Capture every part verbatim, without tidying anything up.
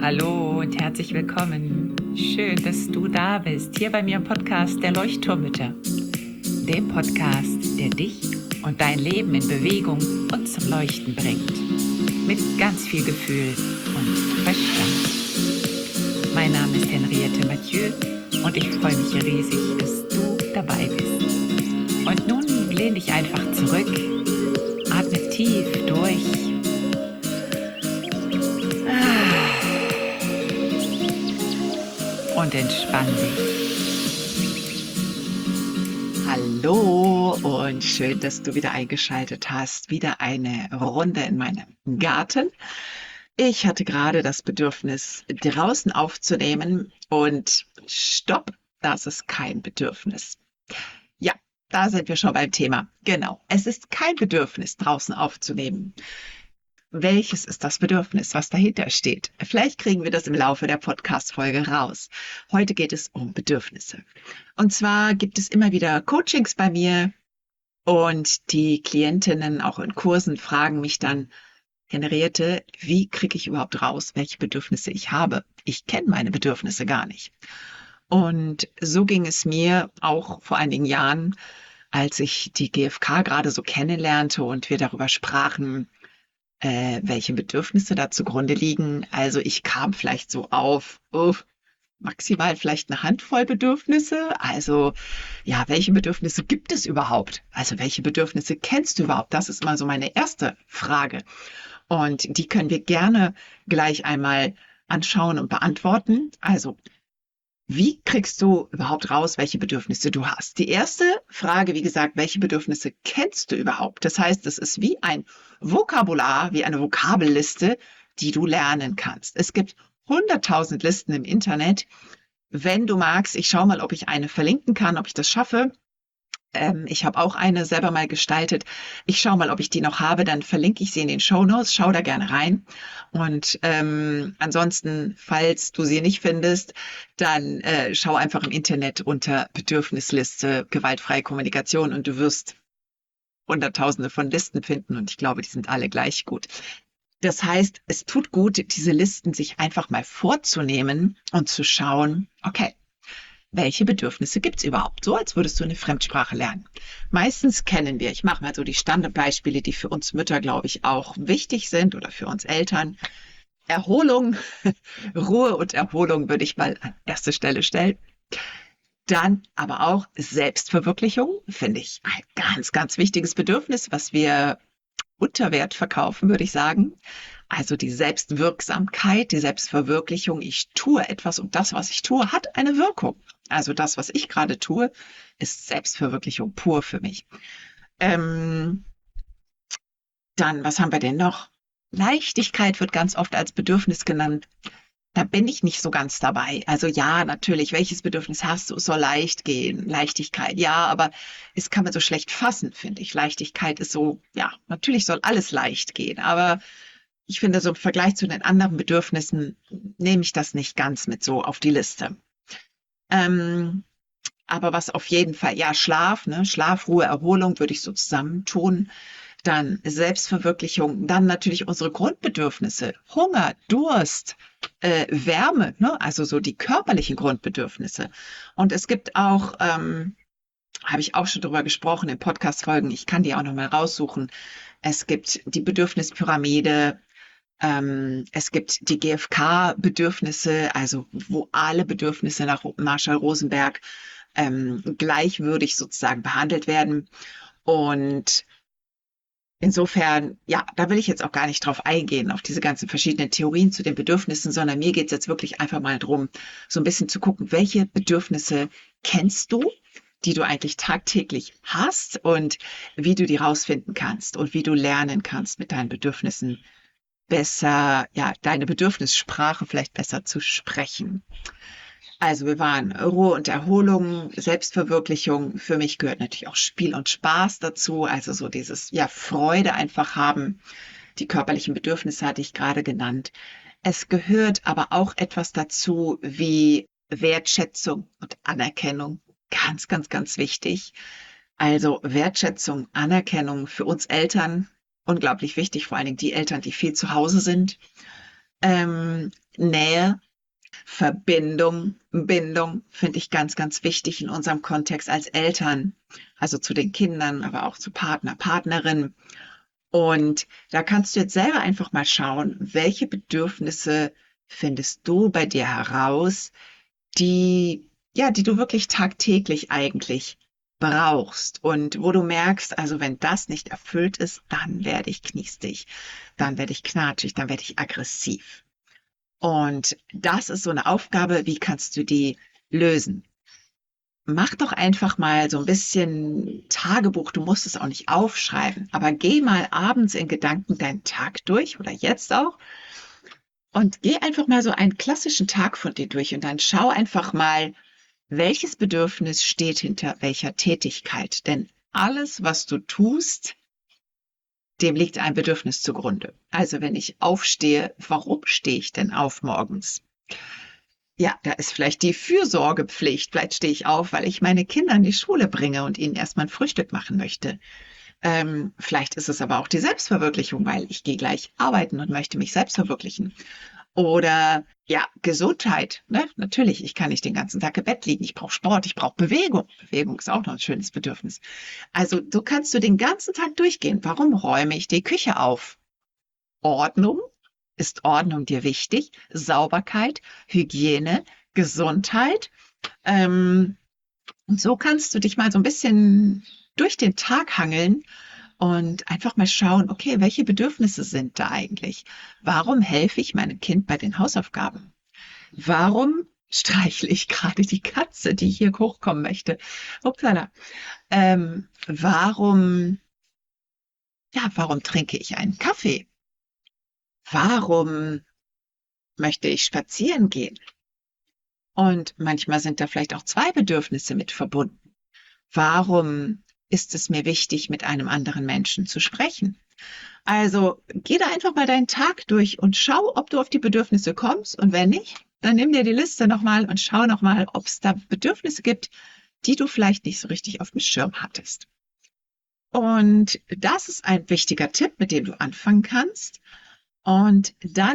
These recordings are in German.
Hallo und herzlich willkommen. Schön, dass du da bist, hier bei mir im Podcast der Leuchtturmmütter. Dem Podcast, der dich und dein Leben in Bewegung und zum Leuchten bringt. Mit ganz viel Gefühl und Verstand. Mein Name ist Henriette Mathieu und ich freue mich riesig, dass du dabei bist. Und nun lehn dich einfach zurück, atme tief durch. Und entspann dich. Hallo und schön, dass du wieder eingeschaltet hast. Wieder eine Runde in meinem Garten. Ich hatte gerade das Bedürfnis, draußen aufzunehmen und stopp, das ist kein Bedürfnis. Ja, da sind wir schon beim Thema. Genau, es ist kein Bedürfnis, draußen aufzunehmen. Welches ist das Bedürfnis, was dahinter steht? Vielleicht kriegen wir das im Laufe der Podcast-Folge raus. Heute geht es um Bedürfnisse. Und zwar gibt es immer wieder Coachings bei mir und die Klientinnen auch in Kursen fragen mich dann, Henriette, wie kriege ich überhaupt raus, welche Bedürfnisse ich habe? Ich kenne meine Bedürfnisse gar nicht. Und so ging es mir auch vor einigen Jahren, als ich die G F K gerade so kennenlernte und wir darüber sprachen, äh, welche Bedürfnisse da zugrunde liegen. Also ich kam vielleicht so auf, oh, maximal vielleicht eine Handvoll Bedürfnisse. Also ja, welche Bedürfnisse gibt es überhaupt? Also welche Bedürfnisse kennst du überhaupt? Das ist immer so meine erste Frage. Und die können wir gerne gleich einmal anschauen und beantworten. Also wie kriegst du überhaupt raus, welche Bedürfnisse du hast? Die erste Frage, wie gesagt, welche Bedürfnisse kennst du überhaupt? Das heißt, es ist wie ein Vokabular, wie eine Vokabelliste, die du lernen kannst. Es gibt hunderttausend Listen im Internet. Wenn du magst, ich schaue mal, ob ich eine verlinken kann, ob ich das schaffe. Ähm, ich habe auch eine selber mal gestaltet. Ich schaue mal, ob ich die noch habe, dann verlinke ich sie in den Shownotes. Schau da gerne rein. Und ähm, ansonsten, falls du sie nicht findest, dann äh, schau einfach im Internet unter Bedürfnisliste gewaltfreie Kommunikation und du wirst Hunderttausende von Listen finden und ich glaube, die sind alle gleich gut. Das heißt, es tut gut, diese Listen sich einfach mal vorzunehmen und zu schauen, okay, welche Bedürfnisse gibt's überhaupt? So, als würdest du eine Fremdsprache lernen. Meistens kennen wir, ich mache mal so die Standardbeispiele, die für uns Mütter, glaube ich, auch wichtig sind oder für uns Eltern. Erholung, Ruhe und Erholung würde ich mal an erste Stelle stellen. Dann aber auch Selbstverwirklichung, finde ich ein ganz, ganz wichtiges Bedürfnis, was wir unter Wert verkaufen, würde ich sagen. Also die Selbstwirksamkeit, die Selbstverwirklichung. Ich tue etwas und das, was ich tue, hat eine Wirkung. Also das, was ich gerade tue, ist Selbstverwirklichung pur für mich. Ähm, dann, was haben wir denn noch? Leichtigkeit wird ganz oft als Bedürfnis genannt. Da bin ich nicht so ganz dabei. Also ja, natürlich, welches Bedürfnis hast du? Es soll leicht gehen, Leichtigkeit. Ja, aber es kann man so schlecht fassen, finde ich. Leichtigkeit ist so, ja, natürlich soll alles leicht gehen, aber ich finde, so im Vergleich zu den anderen Bedürfnissen nehme ich das nicht ganz mit so auf die Liste. Ähm, aber was auf jeden Fall, ja, Schlaf, ne, Schlaf, Ruhe, Erholung würde ich so zusammentun. Dann Selbstverwirklichung, dann natürlich unsere Grundbedürfnisse, Hunger, Durst, äh, Wärme, ne? Also so die körperlichen Grundbedürfnisse. Und es gibt auch, ähm, habe ich auch schon drüber gesprochen in Podcast-Folgen, ich kann die auch nochmal raussuchen. Es gibt die Bedürfnispyramide, ähm, es gibt die G F K-Bedürfnisse, also wo alle Bedürfnisse nach Marshall Rosenberg ähm, gleichwürdig sozusagen behandelt werden. Und insofern, ja, da will ich jetzt auch gar nicht drauf eingehen, auf diese ganzen verschiedenen Theorien zu den Bedürfnissen, sondern mir geht es jetzt wirklich einfach mal drum, so ein bisschen zu gucken, welche Bedürfnisse kennst du, die du eigentlich tagtäglich hast und wie du die rausfinden kannst und wie du lernen kannst, mit deinen Bedürfnissen besser, ja, deine Bedürfnissprache vielleicht besser zu sprechen. Also wir waren Ruhe und Erholung, Selbstverwirklichung. Für mich gehört natürlich auch Spiel und Spaß dazu. Also so dieses, ja, Freude einfach haben. Die körperlichen Bedürfnisse hatte ich gerade genannt. Es gehört aber auch etwas dazu wie Wertschätzung und Anerkennung. Ganz, ganz, ganz wichtig. Also Wertschätzung, Anerkennung für uns Eltern, unglaublich wichtig, vor allen Dingen die Eltern, die viel zu Hause sind. Ähm, Nähe, Verbindung, Bindung finde ich ganz, ganz wichtig in unserem Kontext als Eltern, also zu den Kindern, aber auch zu Partner, Partnerin. Und da kannst du jetzt selber einfach mal schauen, welche Bedürfnisse findest du bei dir heraus, die, ja, die du wirklich tagtäglich eigentlich brauchst und wo du merkst, also wenn das nicht erfüllt ist, dann werde ich kniestig, dann werde ich knatschig, dann werde ich aggressiv. Und das ist so eine Aufgabe, wie kannst du die lösen? Mach doch einfach mal so ein bisschen Tagebuch. Du musst es auch nicht aufschreiben, aber geh mal abends in Gedanken deinen Tag durch oder jetzt auch und geh einfach mal so einen klassischen Tag von dir durch und dann schau einfach mal, welches Bedürfnis steht hinter welcher Tätigkeit. Denn alles, was du tust, dem liegt ein Bedürfnis zugrunde. Also wenn ich aufstehe, warum stehe ich denn auf morgens? Ja, da ist vielleicht die Fürsorgepflicht. Vielleicht stehe ich auf, weil ich meine Kinder in die Schule bringe und ihnen erstmal ein Frühstück machen möchte. Ähm, vielleicht ist es aber auch die Selbstverwirklichung, weil ich gehe gleich arbeiten und möchte mich selbst verwirklichen. Oder ja, Gesundheit. Ne? Natürlich, ich kann nicht den ganzen Tag im Bett liegen. Ich brauche Sport, ich brauche Bewegung. Bewegung ist auch noch ein schönes Bedürfnis. Also so kannst du den ganzen Tag durchgehen. Warum räume ich die Küche auf? Ordnung. Ist Ordnung dir wichtig? Sauberkeit, Hygiene, Gesundheit. Ähm, und so kannst du dich mal so ein bisschen durch den Tag hangeln und einfach mal schauen, okay, welche Bedürfnisse sind da eigentlich? Warum helfe ich meinem Kind bei den Hausaufgaben? Warum streichle ich gerade die Katze, die hier hochkommen möchte? Upsala. Ähm, warum, ja, warum trinke ich einen Kaffee? Warum möchte ich spazieren gehen? Und manchmal sind da vielleicht auch zwei Bedürfnisse mit verbunden. Warum ist es mir wichtig, mit einem anderen Menschen zu sprechen? Also geh da einfach mal deinen Tag durch und schau, ob du auf die Bedürfnisse kommst. Und wenn nicht, dann nimm dir die Liste nochmal und schau nochmal, ob es da Bedürfnisse gibt, die du vielleicht nicht so richtig auf dem Schirm hattest. Und das ist ein wichtiger Tipp, mit dem du anfangen kannst. Und dann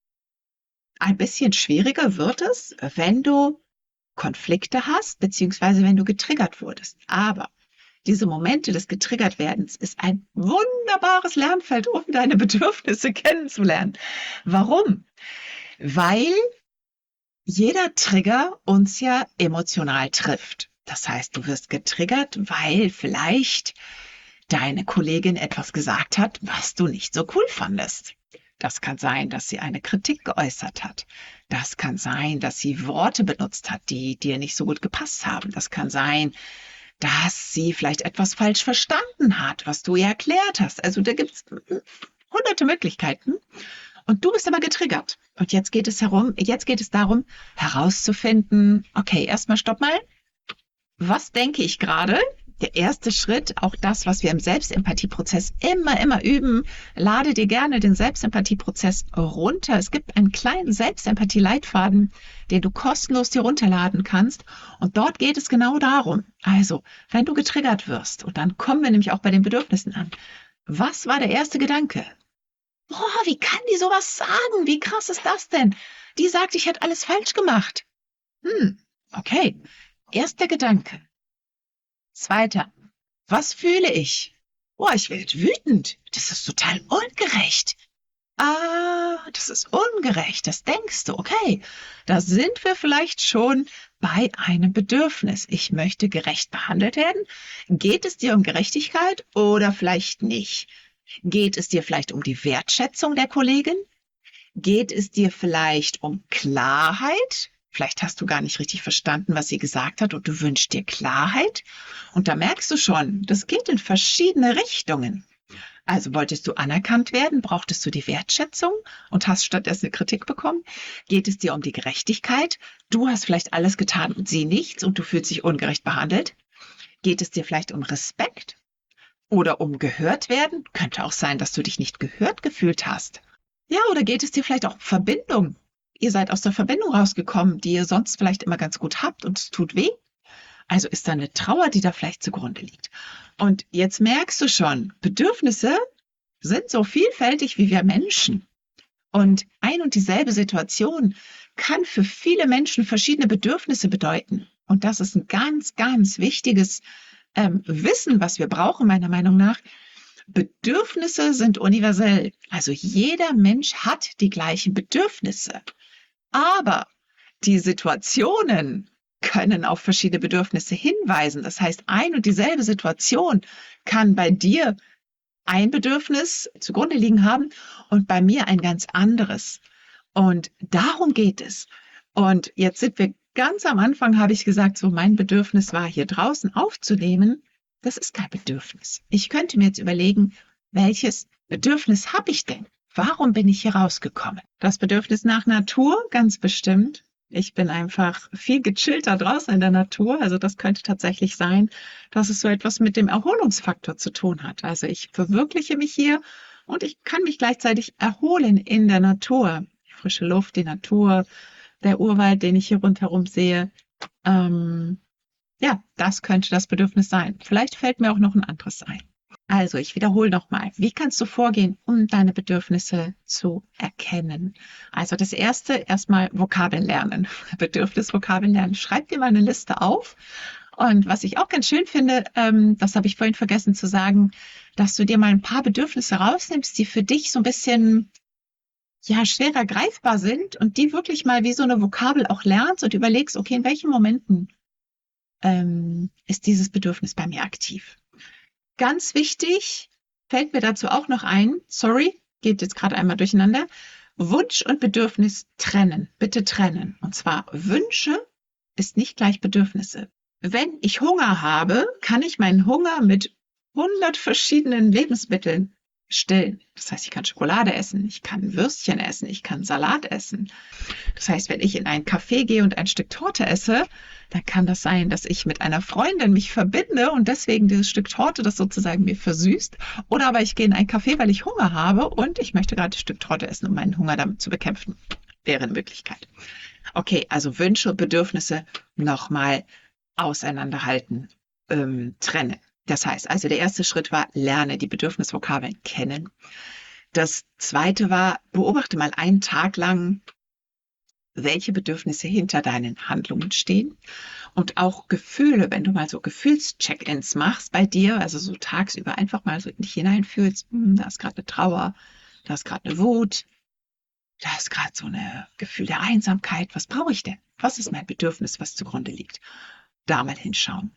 ein bisschen schwieriger wird es, wenn du Konflikte hast, beziehungsweise wenn du getriggert wurdest. Aber diese Momente des Getriggertwerdens ist ein wunderbares Lernfeld, um deine Bedürfnisse kennenzulernen. Warum? Weil jeder Trigger uns ja emotional trifft. Das heißt, du wirst getriggert, weil vielleicht deine Kollegin etwas gesagt hat, was du nicht so cool fandest. Das kann sein, dass sie eine Kritik geäußert hat. Das kann sein, dass sie Worte benutzt hat, die dir nicht so gut gepasst haben. Das kann sein, dass sie vielleicht etwas falsch verstanden hat, was du ihr erklärt hast. Also da gibt es hunderte Möglichkeiten. Und du bist aber getriggert. Und jetzt geht es herum, jetzt geht es darum, herauszufinden, okay, erstmal stopp mal. Was denke ich gerade? Der erste Schritt, auch das, was wir im Selbstempathieprozess immer, immer üben, lade dir gerne den Selbstempathieprozess runter. Es gibt einen kleinen Selbstempathie-Leitfaden, den du kostenlos dir runterladen kannst. Und dort geht es genau darum. Also, wenn du getriggert wirst, und dann kommen wir nämlich auch bei den Bedürfnissen an. Was war der erste Gedanke? Boah, wie kann die sowas sagen? Wie krass ist das denn? Die sagt, ich hätte alles falsch gemacht. Hm, okay. Erster Gedanke. Zweiter. Was fühle ich? Boah, ich werde wütend. Das ist total ungerecht. Ah, das ist ungerecht. Das denkst du. Okay, da sind wir vielleicht schon bei einem Bedürfnis. Ich möchte gerecht behandelt werden. Geht es dir um Gerechtigkeit oder vielleicht nicht? Geht es dir vielleicht um die Wertschätzung der Kollegin? Geht es dir vielleicht um Klarheit? Vielleicht hast du gar nicht richtig verstanden, was sie gesagt hat und du wünschst dir Klarheit. Und da merkst du schon, das geht in verschiedene Richtungen. Also wolltest du anerkannt werden, brauchtest du die Wertschätzung und hast stattdessen eine Kritik bekommen? Geht es dir um die Gerechtigkeit? Du hast vielleicht alles getan und sie nichts und du fühlst dich ungerecht behandelt. Geht es dir vielleicht um Respekt oder um gehört werden? Könnte auch sein, dass du dich nicht gehört gefühlt hast. Ja, oder geht es dir vielleicht auch um Verbindung? Ihr seid aus der Verbindung rausgekommen, die ihr sonst vielleicht immer ganz gut habt und es tut weh. Also ist da eine Trauer, die da vielleicht zugrunde liegt. Und jetzt merkst du schon, Bedürfnisse sind so vielfältig wie wir Menschen. Und ein und dieselbe Situation kann für viele Menschen verschiedene Bedürfnisse bedeuten. Und das ist ein ganz, ganz wichtiges ähm, Wissen, was wir brauchen, meiner Meinung nach. Bedürfnisse sind universell. Also jeder Mensch hat die gleichen Bedürfnisse. Aber die Situationen können auf verschiedene Bedürfnisse hinweisen. Das heißt, ein und dieselbe Situation kann bei dir ein Bedürfnis zugrunde liegen haben und bei mir ein ganz anderes. Und darum geht es. Und jetzt sind wir ganz am Anfang, habe ich gesagt, so mein Bedürfnis war, hier draußen aufzunehmen. Das ist kein Bedürfnis. Ich könnte mir jetzt überlegen, welches Bedürfnis habe ich denn? Warum bin ich hier rausgekommen? Das Bedürfnis nach Natur, ganz bestimmt. Ich bin einfach viel gechillter draußen in der Natur. Also das könnte tatsächlich sein, dass es so etwas mit dem Erholungsfaktor zu tun hat. Also ich verwirkliche mich hier und ich kann mich gleichzeitig erholen in der Natur. Die frische Luft, die Natur, der Urwald, den ich hier rundherum sehe. Ähm, ja, das könnte das Bedürfnis sein. Vielleicht fällt mir auch noch ein anderes ein. Also, ich wiederhole nochmal. Wie kannst du vorgehen, um deine Bedürfnisse zu erkennen? Also das erste, erstmal Vokabeln lernen. Bedürfnisvokabeln lernen. Schreib dir mal eine Liste auf. Und was ich auch ganz schön finde, ähm, das habe ich vorhin vergessen zu sagen, dass du dir mal ein paar Bedürfnisse rausnimmst, die für dich so ein bisschen ja, schwerer greifbar sind und die wirklich mal wie so eine Vokabel auch lernst und überlegst, okay, in welchen Momenten ähm, ist dieses Bedürfnis bei mir aktiv? Ganz wichtig, fällt mir dazu auch noch ein, sorry, geht jetzt gerade einmal durcheinander, Wunsch und Bedürfnis trennen, bitte trennen. Und zwar Wünsche ist nicht gleich Bedürfnisse. Wenn ich Hunger habe, kann ich meinen Hunger mit hundert verschiedenen Lebensmitteln stillen. Das heißt, ich kann Schokolade essen, ich kann Würstchen essen, ich kann Salat essen. Das heißt, wenn ich in ein Café gehe und ein Stück Torte esse, dann kann das sein, dass ich mit einer Freundin mich verbinde und deswegen dieses Stück Torte das sozusagen mir versüßt. Oder aber ich gehe in ein Café, weil ich Hunger habe und ich möchte gerade ein Stück Torte essen, um meinen Hunger damit zu bekämpfen. Wäre eine Möglichkeit. Okay, also Wünsche und Bedürfnisse nochmal auseinanderhalten, ähm, trennen. Das heißt, also der erste Schritt war, lerne die Bedürfnisvokabeln kennen. Das zweite war, beobachte mal einen Tag lang, welche Bedürfnisse hinter deinen Handlungen stehen und auch Gefühle, wenn du mal so Gefühls-Check-ins machst bei dir, also so tagsüber einfach mal so in dich hineinfühlst, hm, da ist gerade eine Trauer, da ist gerade eine Wut, da ist gerade so ein Gefühl der Einsamkeit. Was brauche ich denn? Was ist mein Bedürfnis, was zugrunde liegt? Da mal hinschauen.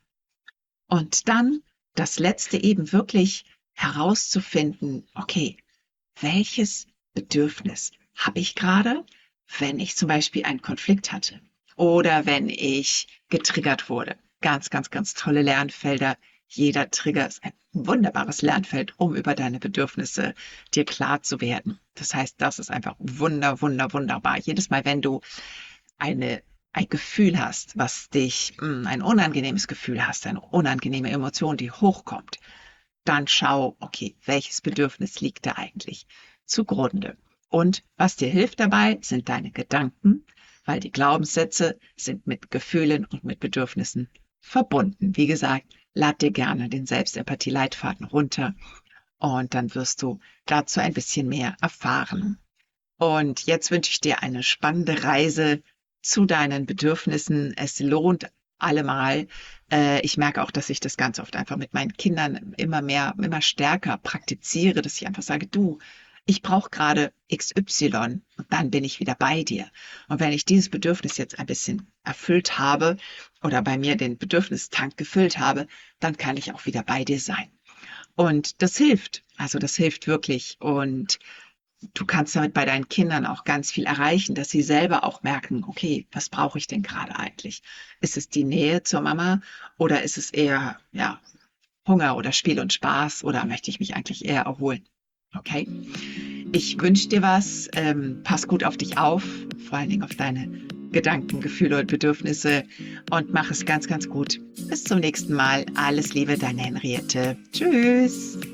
Und dann das Letzte eben wirklich herauszufinden, okay, welches Bedürfnis habe ich gerade, wenn ich zum Beispiel einen Konflikt hatte oder wenn ich getriggert wurde. Ganz, ganz, ganz tolle Lernfelder. Jeder Trigger ist ein wunderbares Lernfeld, um über deine Bedürfnisse dir klar zu werden. Das heißt, das ist einfach wunder, wunder, wunderbar. Jedes Mal, wenn du eine ein Gefühl hast, was dich, ein unangenehmes Gefühl hast, eine unangenehme Emotion, die hochkommt, dann schau, okay, welches Bedürfnis liegt da eigentlich zugrunde? Und was dir hilft dabei, sind deine Gedanken, weil die Glaubenssätze sind mit Gefühlen und mit Bedürfnissen verbunden. Wie gesagt, lad dir gerne den Selbstempathie-Leitfaden runter und dann wirst du dazu ein bisschen mehr erfahren. Und jetzt wünsche ich dir eine spannende Reise zu deinen Bedürfnissen. Es lohnt allemal. Äh, ich merke auch, dass ich das ganz oft einfach mit meinen Kindern immer mehr, immer stärker praktiziere, dass ich einfach sage, du, ich brauche gerade X Y und dann bin ich wieder bei dir. Und wenn ich dieses Bedürfnis jetzt ein bisschen erfüllt habe oder bei mir den Bedürfnistank gefüllt habe, dann kann ich auch wieder bei dir sein. Und das hilft. Also das hilft wirklich. Und du kannst damit bei deinen Kindern auch ganz viel erreichen, dass sie selber auch merken, okay, was brauche ich denn gerade eigentlich? Ist es die Nähe zur Mama oder ist es eher, ja, Hunger oder Spiel und Spaß oder möchte ich mich eigentlich eher erholen? Okay? Ich wünsche dir was, ähm, pass gut auf dich auf, vor allen Dingen auf deine Gedanken, Gefühle und Bedürfnisse und mach es ganz, ganz gut. Bis zum nächsten Mal. Alles Liebe, deine Henriette. Tschüss.